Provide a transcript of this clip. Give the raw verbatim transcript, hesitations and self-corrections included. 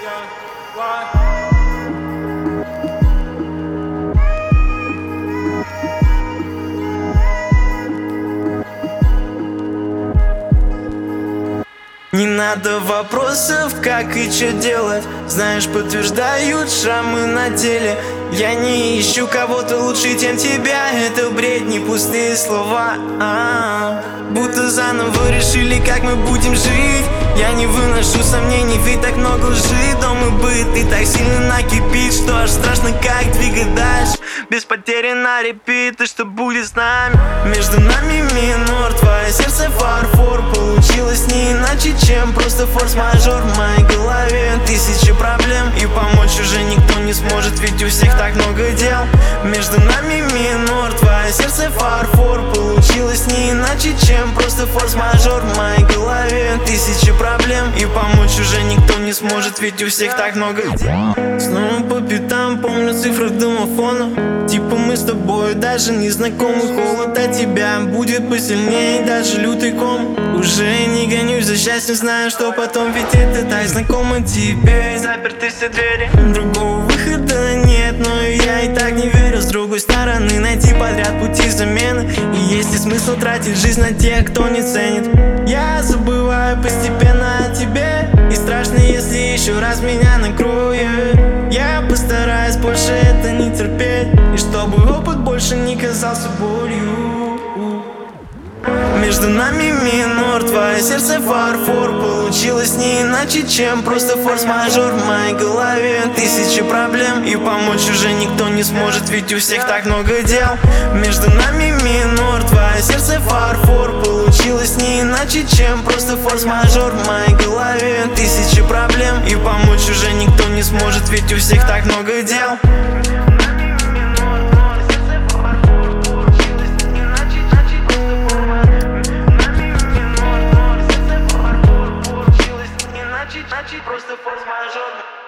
Не надо вопросов, как и что делать. Знаешь, подтверждают шрамы на теле. Я не ищу кого-то лучше, чем тебя. Это бред, не пустые слова, а -а -а. Будто заново решили, как мы будем жить. Я не выношу сомнений, ведь так много лжи. Дом и быт, и так сильно накипит, что аж страшно, как двигать дальше. Без потери на репит, и что будет с нами? Между нами минор, твое сердце фарфор. Получилось не иначе, чем просто форс-мажор. В моей голове тысячи проблем, и помочь уже никто не сможет, ведь у всех так много дел. Между нами минор, твое сердце фарфор. Получилось не иначе, чем просто форс-мажор. В моей голове тысячи проблем, и помочь уже никто не сможет, ведь у всех так много дел. Снова по пятам, помню цифры домофона. Типа мы с тобой даже не знакомы. Холод от тебя будет посильнее, даже лютый ком. Уже не гонюсь за счастьем, знаю, что потом, ведь это так знакомо тебе. Заперты все двери, другого выхода нет, но я и так не верю. С другой стороны, найти подряд пути замены. И есть ли смысл тратить жизнь на тех, кто не ценит? Я забываю постепенно о тебе, и страшно, если еще раз меня накроет. Я постараюсь больше это не терпеть, и чтобы опыт больше не казался болью. Между нами минор, твое сердце фарфор. Получилось не иначе, чем просто форс-мажор. В моей голове тысячи проблем, и помочь уже никто не сможет, ведь у всех так много дел. Между нами минор, твое сердце фарфор. Получилось не иначе, чем просто форс-мажор. В моей голове тысячи проблем, и помочь уже никто не сможет, ведь у всех так много дел. Просто форс-мажор.